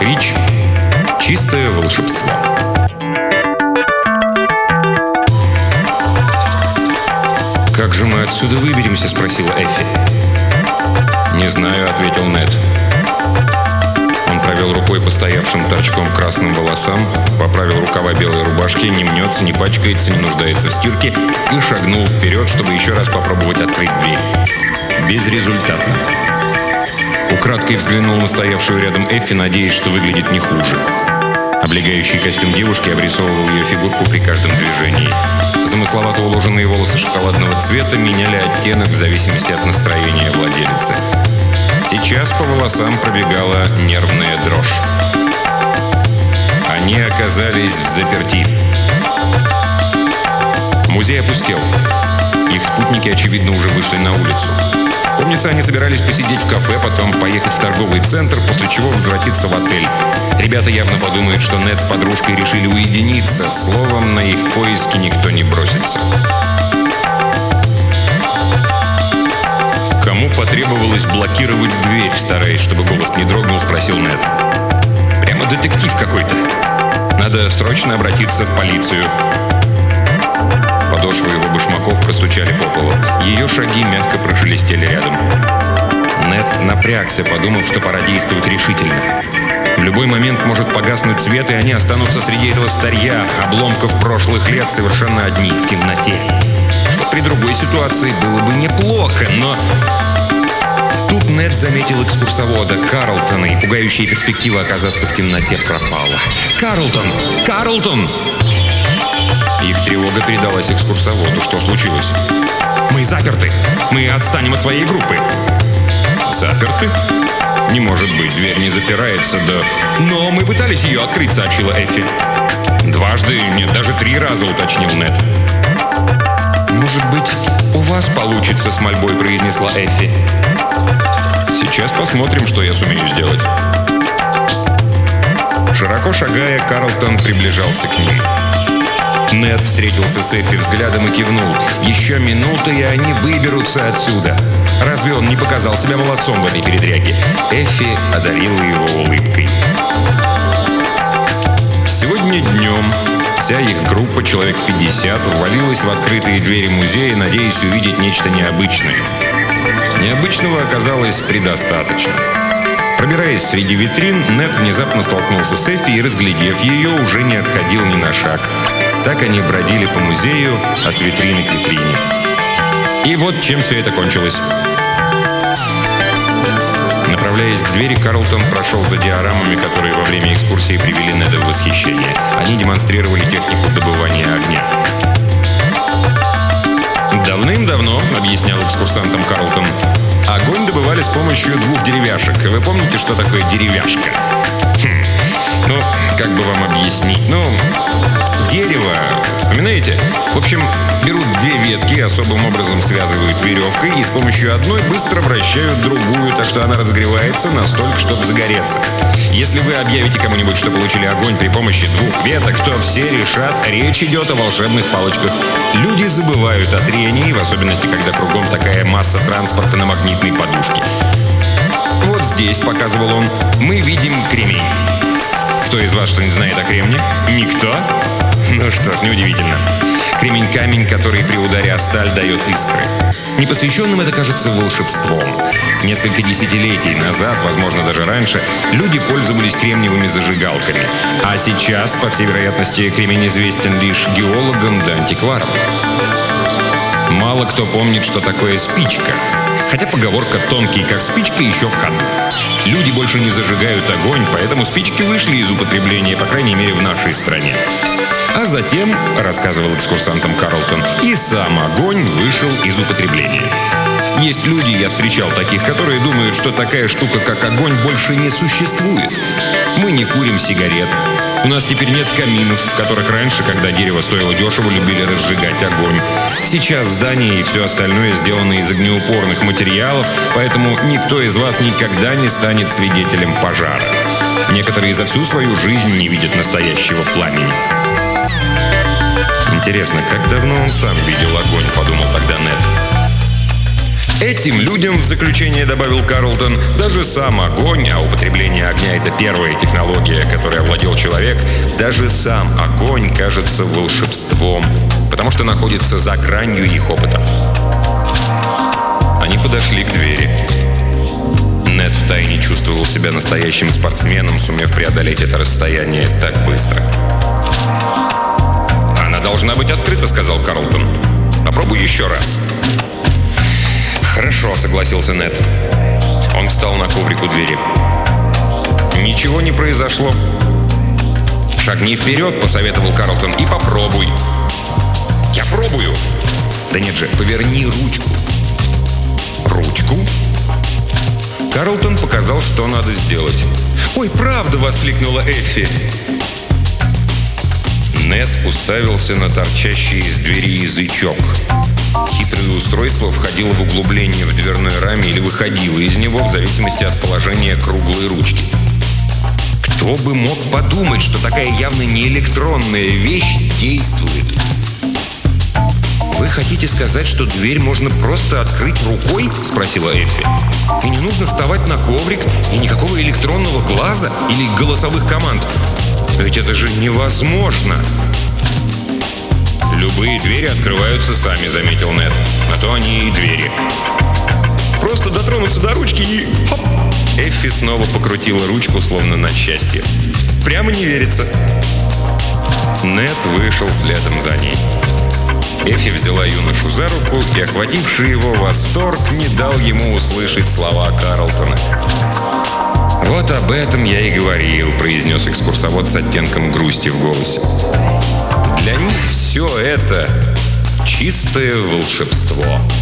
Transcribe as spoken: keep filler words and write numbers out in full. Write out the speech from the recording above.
Рич — чистое волшебство. «Как же мы отсюда выберемся?» — спросила Эффи. «Не знаю», — ответил Нед. Он провел рукой по стоявшим торчком красным волосам, поправил рукава белой рубашки, не мнется, не пачкается, не нуждается в стирке и шагнул вперед, чтобы еще раз попробовать открыть дверь. Безрезультатно. Украдкой взглянул на стоявшую рядом Эффи, надеясь, что выглядит не хуже. Облегающий костюм девушки обрисовывал ее фигурку при каждом движении. Замысловато уложенные волосы шоколадного цвета меняли оттенок в зависимости от настроения владелицы. Сейчас по волосам пробегала нервная дрожь. Они оказались взаперти. Музей опустел. Их спутники, очевидно, уже вышли на улицу. Помнится, они собирались посидеть в кафе, потом поехать в торговый центр, после чего возвратиться в отель. Ребята явно подумают, что Нед с подружкой решили уединиться. Словом, на их поиски никто не бросится. «Кому потребовалось блокировать дверь?» Стараясь, чтобы голос не дрогнул, спросил Нед. «Прямо детектив какой-то. Надо срочно обратиться в полицию». Подошвы его башмаков простучали по полу. Ее шаги мягко прошелестели рядом. Нед напрягся, подумав, что пора действовать решительно. В любой момент может погаснуть свет, и они останутся среди этого старья, обломков прошлых лет, совершенно одни, в темноте. Что при другой ситуации было бы неплохо, но... Тут Нед заметил экскурсовода Карлтона, и пугающая перспектива оказаться в темноте пропала. «Карлтон! Карлтон!» Их тревога передалась экскурсоводу. Что случилось? «Мы заперты! Мы отстанем от своей группы!» «Заперты? Не может быть, дверь не запирается, да...» «Но мы пытались ее открыть», — сообщила Эффи. «Дважды, нет, даже три раза», — уточнил Нед. «Может быть, у вас получится?» — с мольбой произнесла Эффи. «Сейчас посмотрим, что я сумею сделать». Широко шагая, Карлтон приближался к ним. Нед встретился с Эффи взглядом и кивнул. Еще минута, и они выберутся отсюда. Разве он не показал себя молодцом в этой передряге? Эффи одарила его улыбкой. Сегодня днем вся их группа, человек пятьдесят, ввалилась в открытые двери музея, надеясь увидеть нечто необычное. Необычного оказалось предостаточно. Пробираясь среди витрин, Нед внезапно столкнулся с Эффи и, разглядев ее, уже не отходил ни на шаг. Так они бродили по музею от витрины к витрине. И вот чем все это кончилось. Направляясь к двери, Карлтон прошел за диорамами, которые во время экскурсии привели Неда в восхищение. Они демонстрировали технику добывания огня. «Давным-давно, — объяснял экскурсантам Карлтон, — огонь добывали с помощью двух деревяшек. Вы помните, что такое деревяшка?» Хм, ну, как бы вам объяснить? Ну, дерево, вспоминаете? В общем, берут две ветки, особым образом связывают веревкой и с помощью одной быстро вращают другую, так что она разогревается настолько, чтобы загореться. Если вы объявите кому-нибудь, что получили огонь при помощи двух веток, то все решат, речь идет о волшебных палочках. Люди забывают о трении, в особенности, когда кругом такая масса транспорта на магнитной подушке. Вот здесь, показывал он, мы видим кремень. Кто из вас что-нибудь знает о кремне? Никто? Ну что ж, неудивительно. Кремень — камень, который при ударе о сталь дает искры. Непосвященным это кажется волшебством. Несколько десятилетий назад, возможно, даже раньше, люди пользовались кремниевыми зажигалками. А сейчас, по всей вероятности, кремень известен лишь геологам да антикварам. Мало кто помнит, что такое спичка. Хотя поговорка «тонкий, как спичка» еще в ходу. Люди больше не зажигают огонь, поэтому спички вышли из употребления, по крайней мере, в нашей стране. А затем, рассказывал экскурсантам Карлтон, и сам огонь вышел из употребления. Есть люди, я встречал таких, которые думают, что такая штука, как огонь, больше не существует. Мы не курим сигарет. У нас теперь нет каминов, в которых раньше, когда дерево стоило дешево, любили разжигать огонь. Сейчас здания и все остальное сделано из огнеупорных материалов, поэтому никто из вас никогда не станет свидетелем пожара. Некоторые за всю свою жизнь не видят настоящего пламени. Интересно, как давно он сам видел огонь, подумал тогда Нед. Этим людям, в заключение добавил Карлтон, даже сам огонь, а употребление огня — это первая технология, которой овладел человек, даже сам огонь кажется волшебством, потому что находится за гранью их опыта. Они подошли к двери. Нед втайне чувствовал себя настоящим спортсменом, сумев преодолеть это расстояние так быстро. «Она должна быть открыта», — сказал Карлтон. «Попробуй еще раз». «Хорошо», — согласился Нед. Он встал на коврик у двери. Ничего не произошло. «Шагни вперед», — посоветовал Карлтон, — «и попробуй». «Я пробую». «Да нет же, поверни ручку». «Ручку?» Карлтон показал, что надо сделать. «Ой, правда!» — воскликнула Эффи. Нед уставился на торчащий из двери язычок. Хитрое устройство входило в углубление в дверной раме или выходило из него в зависимости от положения круглой ручки. Кто бы мог подумать, что такая явно не электронная вещь действует? «Вы хотите сказать, что дверь можно просто открыть рукой?» — спросила Эффи. «И не нужно вставать на коврик, и никакого электронного глаза или голосовых команд? Ведь это же невозможно!» «Любые двери открываются сами», — заметил Нед. «На то они и двери. Просто дотронуться до ручки и хоп!» Эффи снова покрутила ручку, словно на счастье. «Прямо не верится». Нед вышел следом за ней. Эффи взяла юношу за руку, и охвативший его восторг не дал ему услышать слова Карлтона. «Вот об этом я и говорил», — произнес экскурсовод с оттенком грусти в голосе. «Для них все это чистое волшебство».